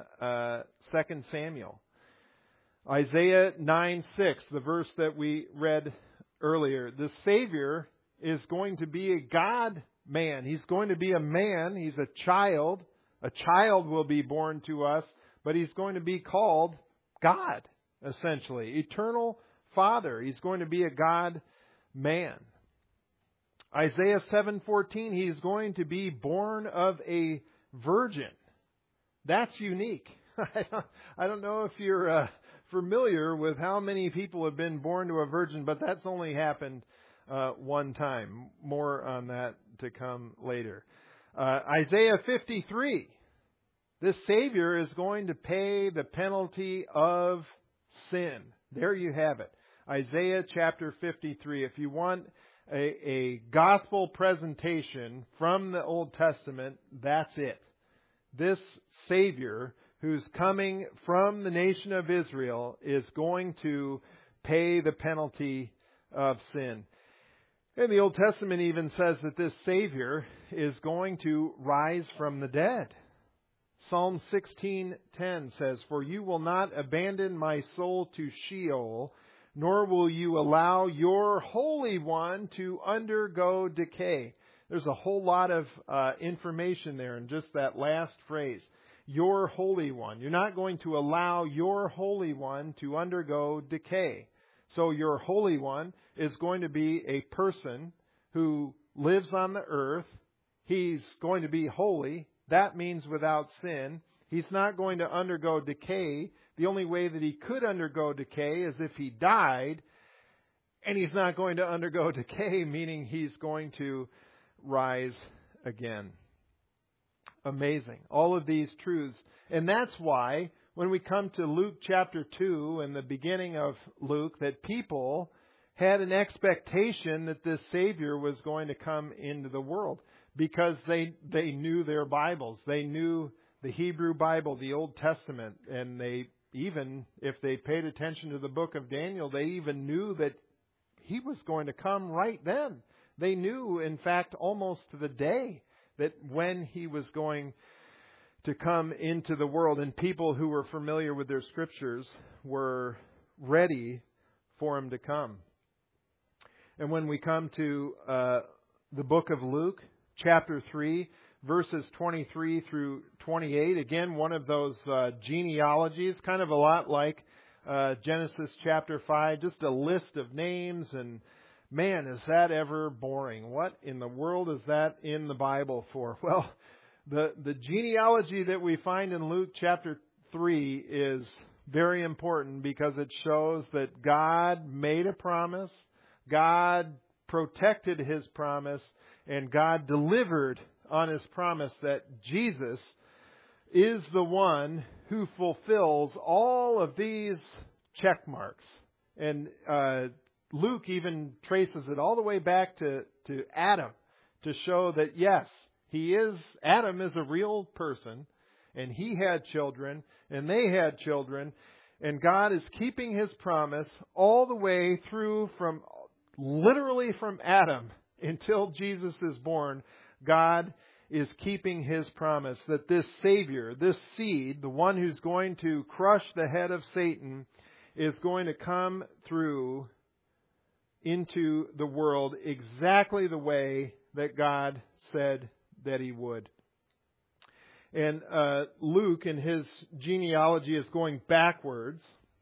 Speaker 1: 2 Samuel. Isaiah 9:6, the verse that we read earlier. The Savior is going to be a God-man. He's going to be a man. He's a child. A child will be born to us, but he's going to be called God, essentially. Eternal Father. He's going to be a God-man. Isaiah 7:14, he's going to be born of a virgin. That's unique. I don't know if you're familiar with how many people have been born to a virgin, but that's only happened one time. More on that to come later. Isaiah 53. This Savior is going to pay the penalty of sin. There you have it. Isaiah chapter 53. If you want a gospel presentation from the Old Testament, that's it. This Savior who's coming from the nation of Israel is going to pay the penalty of sin. And the Old Testament even says that this Savior is going to rise from the dead. Psalm 16:10 says, "For you will not abandon my soul to Sheol, nor will you allow your Holy One to undergo decay." There's a whole lot of information there in just that last phrase. Your Holy One. You're not going to allow your Holy One to undergo decay. So your Holy One is going to be a person who lives on the earth. He's going to be holy. That means without sin. He's not going to undergo decay. The only way that he could undergo decay is if he died. And he's not going to undergo decay, meaning he's going to rise again. Amazing. All of these truths. And that's why when we come to Luke chapter 2 and the beginning of Luke, that people had an expectation that this Savior was going to come into the world because they knew their Bibles. They knew the Hebrew Bible, the Old Testament, and they even, if they paid attention to the book of Daniel, they even knew that he was going to come right then. They knew, in fact, almost to the day that when he was going to come into the world, and people who were familiar with their scriptures were ready for him to come. And when we come to the book of Luke, chapter 3, verses 23 through 28, again, one of those genealogies, kind of a lot like Genesis chapter 5, just a list of names and Man, is that ever boring? What in the world is that in the Bible for? Well, the genealogy that we find in Luke chapter 3 is very important because it shows that God made a promise, God protected His promise, and God delivered on His promise that Jesus is the one who fulfills all of these check marks. And Luke even traces it all the way back to Adam to show that, yes, Adam is a real person, and he had children, and they had children, and God is keeping His promise all the way through literally from Adam until Jesus is born. God is keeping His promise that this Savior, this seed, the one who's going to crush the head of Satan, is going to come through into the world exactly the way that God said that He would. And Luke, in his genealogy, is going backwards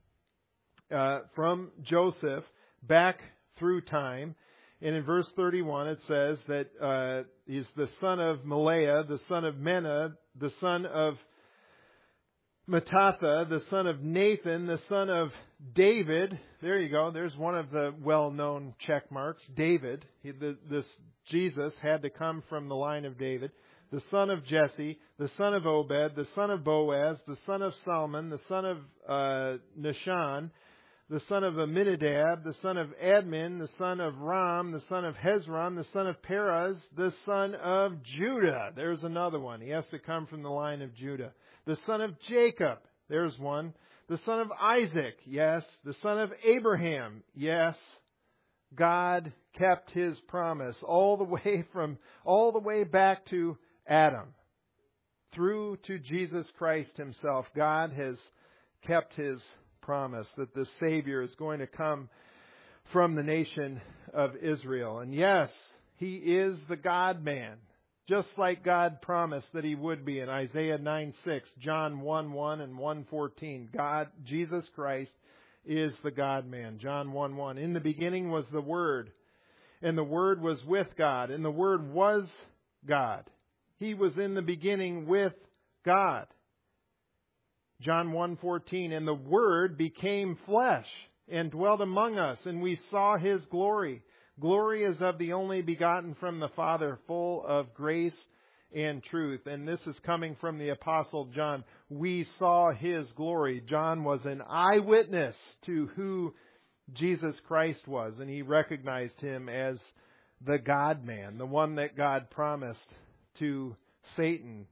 Speaker 1: from Joseph back through time. And in verse 31 it says that he's the son of Maleah, the son of Menna, the son of Mattatha, the son of Nathan, the son of David. There you go. There's one of the well-known check marks. David. This Jesus had to come from the line of David. The son of Jesse, the son of Obed, the son of Boaz, the son of Salmon, the son of Nahshon, the son of Amminadab, the son of Admin, the son of Ram, the son of Hezron, the son of Perez, the son of Judah. There's another one. He has to come from the line of Judah. The son of Jacob. There's one. The son of Isaac. Yes. The son of Abraham. Yes. God kept His promise all the way back to Adam, through to Jesus Christ Himself. God has kept His promise that the Savior is going to come from the nation of Israel. And yes, He is the God-man, just like God promised that He would be in Isaiah 9:6, John 1:1 and 1:14. Jesus Christ is the God-man. John 1:1. In the beginning was the Word, and the Word was with God, and the Word was God. He was in the beginning with God. John 1:14, and the Word became flesh and dwelt among us, and we saw His glory. Glory is of the only begotten from the Father, full of grace and truth. And this is coming from the Apostle John. We saw His glory. John was an eyewitness to who Jesus Christ was, and he recognized Him as the God-man, the one that God promised to Satan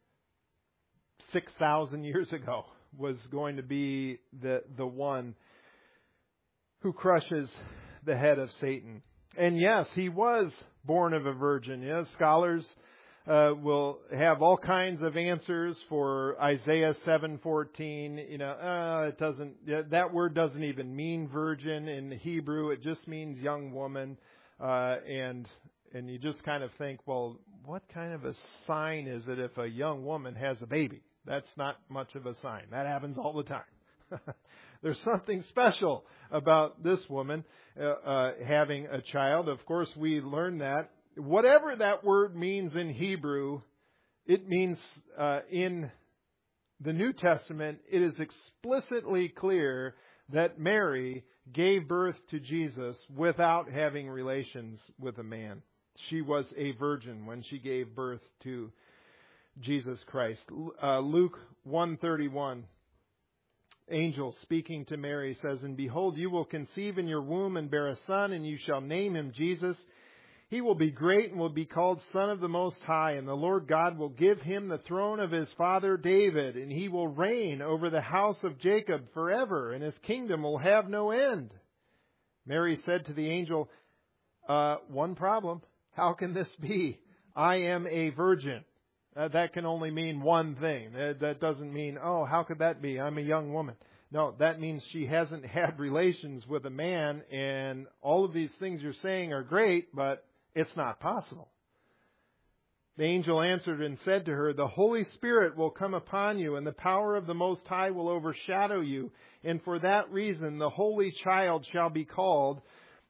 Speaker 1: 6,000 years ago was going to be the one who crushes the head of Satan. And yes, He was born of a virgin. Yes, scholars will have all kinds of answers for Isaiah 7:14. It doesn't. That word doesn't even mean virgin in Hebrew. It just means young woman. And you just kind of think, well, what kind of a sign is it if a young woman has a baby? That's not much of a sign. That happens all the time. There's something special about this woman having a child. Of course, we learn that. Whatever that word means in Hebrew, it means in the New Testament, it is explicitly clear that Mary gave birth to Jesus without having relations with a man. She was a virgin when she gave birth to Jesus Christ. Luke 1:31, angel speaking to Mary says, and behold, you will conceive in your womb and bear a son, and you shall name Him Jesus. He will be great and will be called Son of the Most High, and the Lord God will give Him the throne of His father David, and He will reign over the house of Jacob forever, and His kingdom will have no end. Mary said to the angel, one problem. How can this be? I am a virgin. That can only mean one thing. That doesn't mean, how could that be? I'm a young woman. No, that means she hasn't had relations with a man, and all of these things you're saying are great, but it's not possible. The angel answered and said to her, the Holy Spirit will come upon you, and the power of the Most High will overshadow you. And for that reason, the Holy Child shall be called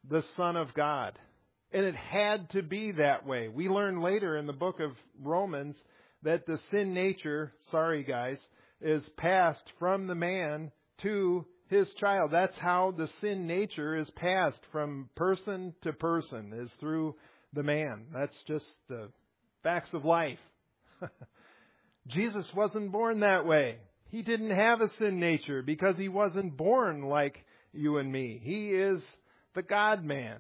Speaker 1: the Son of God. And it had to be that way. We learn later in the book of Romans that the sin nature, sorry guys, is passed from the man to his child. That's how the sin nature is passed from person to person, is through the man. That's just the facts of life. Jesus wasn't born that way. He didn't have a sin nature because he wasn't born like you and me. He is the God-man.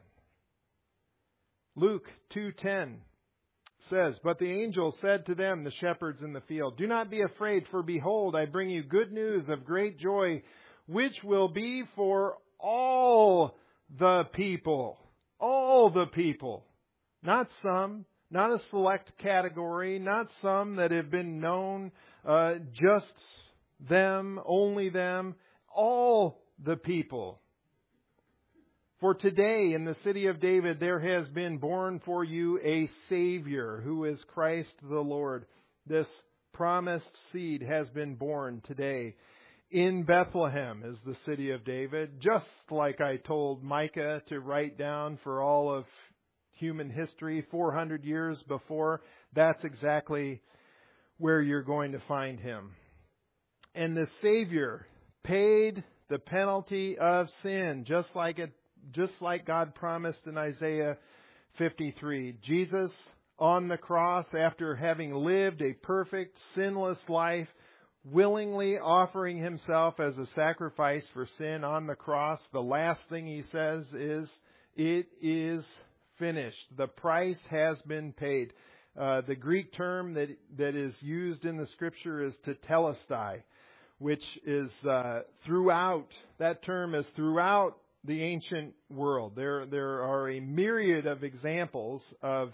Speaker 1: Luke 2:10 says, "But the angel said to them, the shepherds in the field, 'Do not be afraid, for behold, I bring you good news of great joy, which will be for all the people.'" All the people. Not some, not a select category, not some that have been known, just them, only them. All the people. "For today in the city of David there has been born for you a Savior, who is Christ the Lord." This promised seed has been born today. In Bethlehem is the city of David, just like I told Micah to write down for all of human history 400 years before. That's exactly where you're going to find him. And the Savior paid the penalty of sin, just like God promised in Isaiah 53. Jesus on the cross, after having lived a perfect, sinless life, willingly offering himself as a sacrifice for sin on the cross, the last thing he says is, "It is finished." The price has been paid. The Greek term that is used in the Scripture is tetelestai, which is throughout. That term is throughout the ancient world. There are a myriad of examples of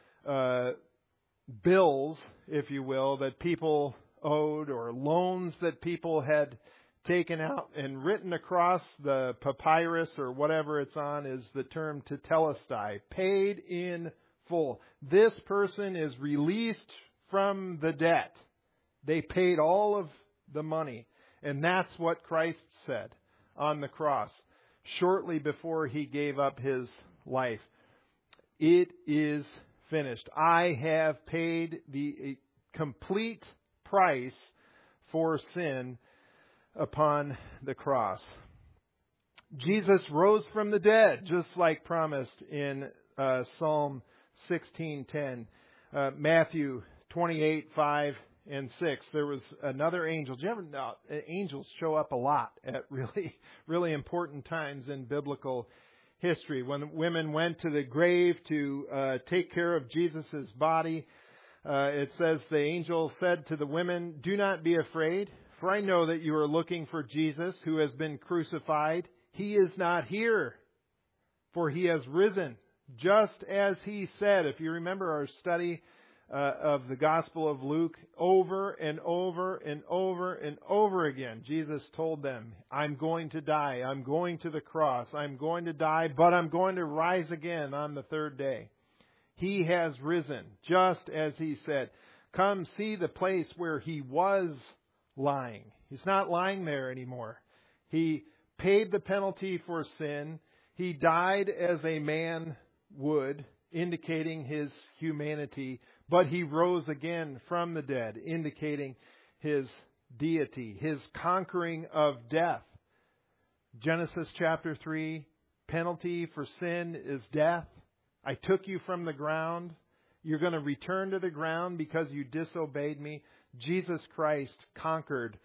Speaker 1: bills, if you will, that people owed, or loans that people had taken out, and written across the papyrus or whatever it's on is the term tetelestai, paid in full. This person is released from the debt. They paid all of the money. And that's what Christ said on the cross shortly before he gave up his life. "It is finished. I have paid the complete price for sin upon the cross." Jesus rose from the dead, just like promised in Psalm 16:10. Matthew 28:5 and 6. There was another angel. Do you ever know angels show up a lot at really important times in biblical history? When women went to the grave to take care of Jesus' body, it says the angel said to the women, "Do not be afraid, for I know that you are looking for Jesus who has been crucified. He is not here, for he has risen, just as he said." If you remember our study of the Gospel of Luke, over and over and over and over again, Jesus told them, "I'm going to die. I'm going to the cross. I'm going to die, but I'm going to rise again on the third day." He has risen, just as he said. Come see the place where he was lying. He's not lying there anymore. He paid the penalty for sin. He died as a man would, indicating his humanity, but he rose again from the dead, indicating his deity, his conquering of death. Genesis chapter 3, penalty for sin is death. I took you from the ground. You're going to return to the ground because you disobeyed me. Jesus Christ conquered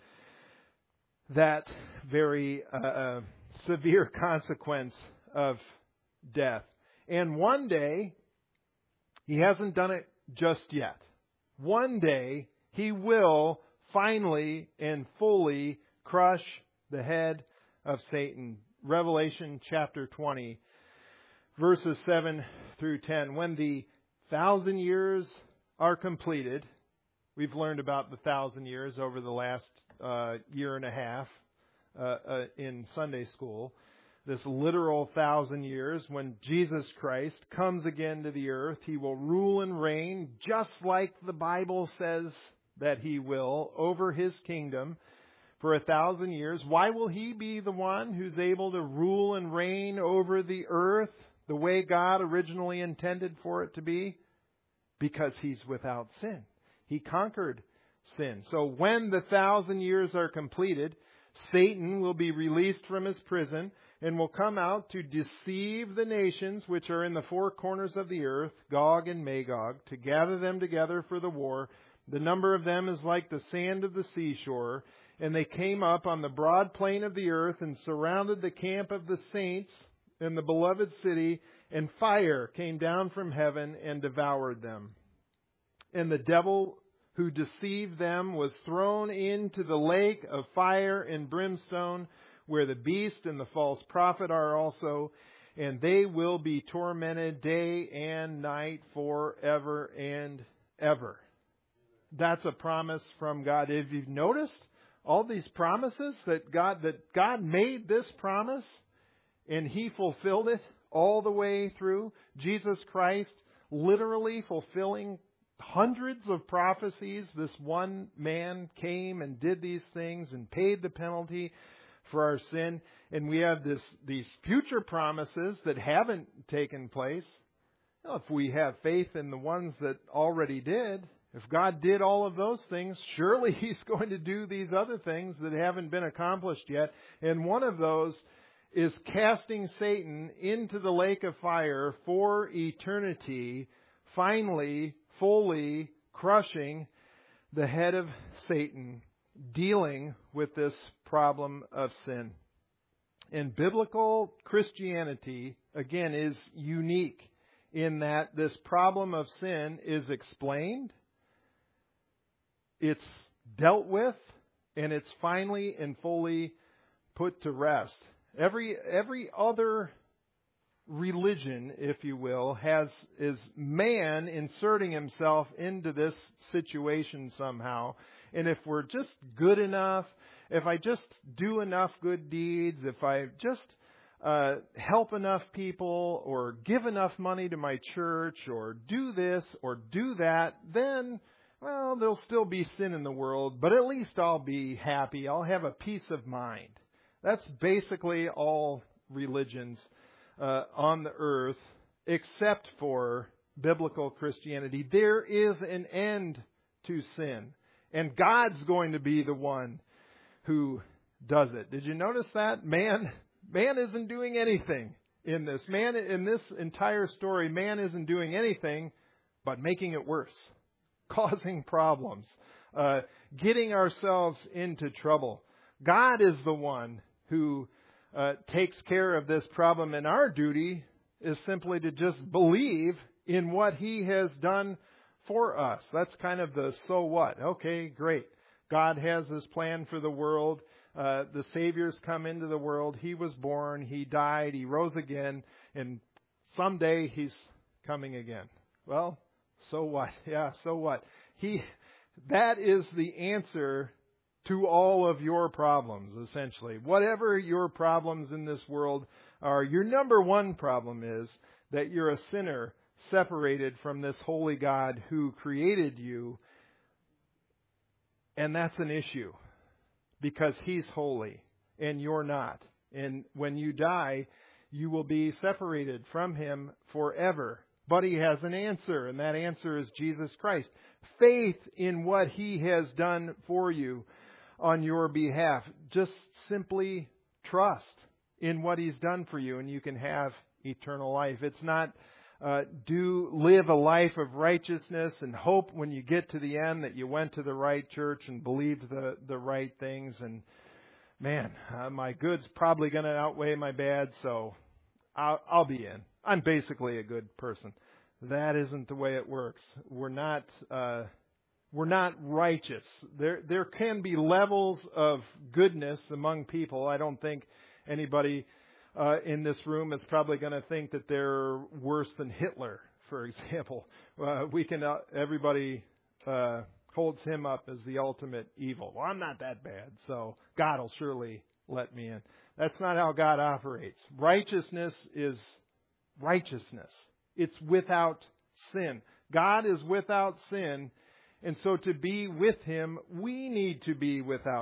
Speaker 1: that very severe consequence of death. And one day, he hasn't done it just yet. One day, he will finally and fully crush the head of Satan. Revelation chapter 20, verses 7 through 10. When the 1,000 years are completed, we've learned about the 1,000 years over the last year and a half in Sunday school. This literal 1,000 years, when Jesus Christ comes again to the earth, he will rule and reign just like the Bible says that he will over his kingdom for 1,000 years. Why will He be the one who's able to rule and reign over the earth the way God originally intended for it to be? Because He's without sin. He conquered sin. So when the 1,000 years are completed, Satan will be released from his prison and will come out to deceive the nations which are in the four corners of the earth, Gog and Magog, to gather them together for the war. The number of them is like the sand of the seashore. And they came up on the broad plain of the earth and surrounded the camp of the saints in the beloved city, and fire came down from heaven and devoured them. And the devil who deceived them was thrown into the lake of fire and brimstone, where the beast and the false prophet are also, and they will be tormented day and night forever and ever. That's a promise from God. If you've noticed all these promises that God made this promise and He fulfilled it all the way through. Jesus Christ literally fulfilling hundreds of prophecies. This one man came and did these things and paid the penalty for our sin. And we have these future promises that haven't taken place. Well, if we have faith in the ones that already did, if God did all of those things, surely He's going to do these other things that haven't been accomplished yet. And one of those is casting Satan into the lake of fire for eternity, finally, fully crushing the head of Satan, dealing with this problem of sin. And biblical Christianity, again, is unique in that this problem of sin is explained, it's dealt with, and it's finally and fully put to rest. Every other religion, if you will, is man inserting himself into this situation somehow. And if we're just good enough, if I just do enough good deeds, if I just help enough people or give enough money to my church or do this or do that, then, well, there'll still be sin in the world, but at least I'll be happy. I'll have a peace of mind. That's basically all religions on the earth, except for biblical Christianity. There is an end to sin, and God's going to be the one who does it. Did you notice that? Man isn't doing anything in this. Man, in this entire story, man isn't doing anything but making it worse, causing problems, getting ourselves into trouble. God is the one who takes care of this problem, and our duty is simply to just believe in what He has done for us. That's kind of the so what. Okay, great. God has His plan for the world. The Savior's come into the world. He was born. He died. He rose again. And someday He's coming again. Well, so what? Yeah, so what? That is the answer to all of your problems, essentially. Whatever your problems in this world are, your number one problem is that you're a sinner separated from this holy God who created you. And that's an issue because He's holy and you're not. And when you die, you will be separated from Him forever. But He has an answer, and that answer is Jesus Christ. Faith in what He has done for you on your behalf. Just simply trust in what He's done for you, and you can have eternal life. It's not live a life of righteousness and hope when you get to the end that you went to the right church and believed the right things. And man, my good's probably going to outweigh my bad, so I'll be in. I'm basically a good person. That isn't the way it works. We're not righteous. There can be levels of goodness among people. I don't think anybody in this room is probably going to think that they're worse than Hitler, for example. Everybody holds him up as the ultimate evil. Well, I'm not that bad, so God will surely let me in. That's not how God operates. Righteousness is righteousness. It's without sin. God is without sin, and so to be with Him, we need to be without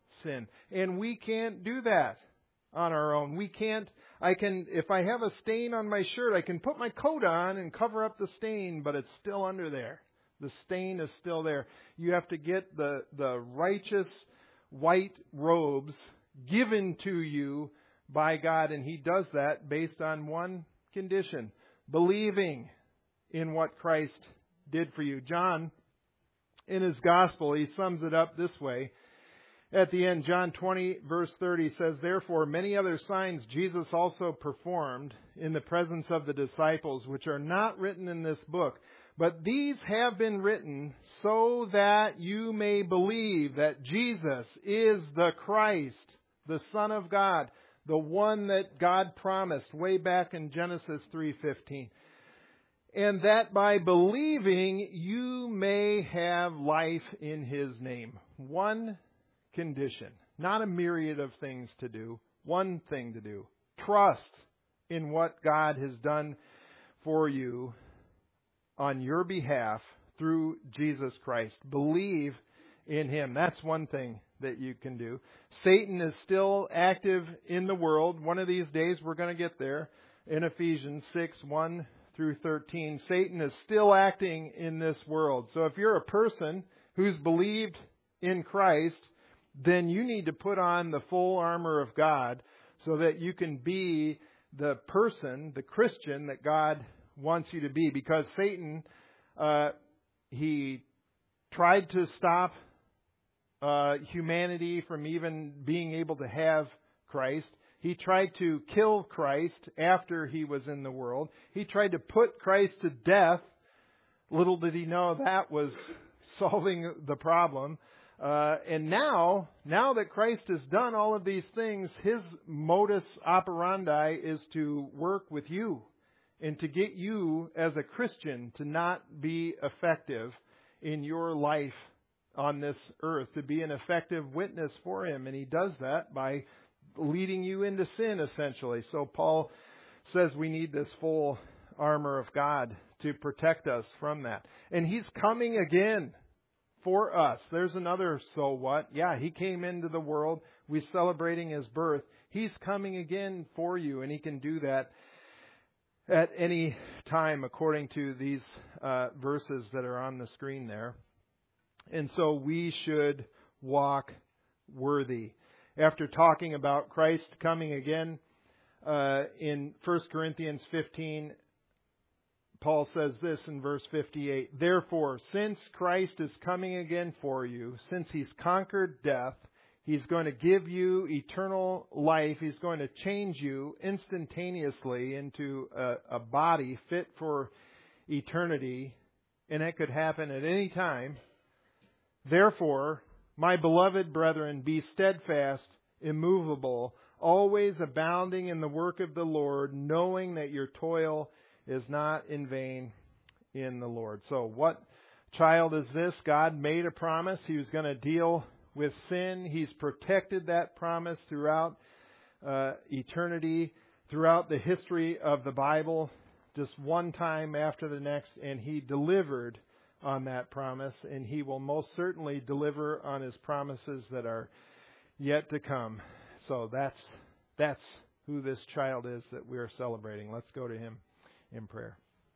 Speaker 1: sin. And we can't do that on our own. If I have a stain on my shirt, I can put my coat on and cover up the stain, but it's still under there. The stain is still there. You have to get the righteous white robes given to you by God, and He does that based on one condition: believing in what Christ did for you. John, in his gospel, he sums it up this way. At the end, John 20, verse 30 says, "Therefore many other signs Jesus also performed in the presence of the disciples, which are not written in this book. But these have been written so that you may believe that Jesus is the Christ, the Son of God, the one that God promised way back in Genesis 3:15. And that by believing you may have life in His name." One condition, not a myriad of things to do, one thing to do. Trust in what God has done for you on your behalf through Jesus Christ. Believe in Him. That's one thing that you can do. Satan is still active in the world. One of these days we're going to get there. In Ephesians 6:1 through 13, Satan is still acting in this world. So if you're a person who's believed in Christ, then you need to put on the full armor of God so that you can be the person, the Christian that God wants you to be. Because Satan, he tried to stop humanity from even being able to have Christ. He tried to kill Christ after He was in the world. He tried to put Christ to death. Little did he know that was solving the problem. And now that Christ has done all of these things, his modus operandi is to work with you and to get you as a Christian to not be effective in your life on this earth, to be an effective witness for Him. And He does that by leading you into sin, essentially. So Paul says we need this full armor of God to protect us from that. And He's coming again for us. There's another so what. Yeah, He came into the world. We're celebrating His birth. He's coming again for you, and He can do that at any time according to these verses that are on the screen there. And so we should walk worthy. After talking about Christ coming again, in 1 Corinthians 15, Paul says this in verse 58, "Therefore, since Christ is coming again for you, since He's conquered death, He's going to give you eternal life. He's going to change you instantaneously into a body fit for eternity, and it could happen at any time. Therefore, my beloved brethren, be steadfast, immovable, always abounding in the work of the Lord, knowing that your toil is not in vain in the Lord." So what child is this? God made a promise. He was going to deal with sin. He's protected that promise throughout eternity, throughout the history of the Bible, just one time after the next, and He delivered on that promise, and He will most certainly deliver on His promises that are yet to come. So that's who this child is that we are celebrating. Let's go to Him in prayer.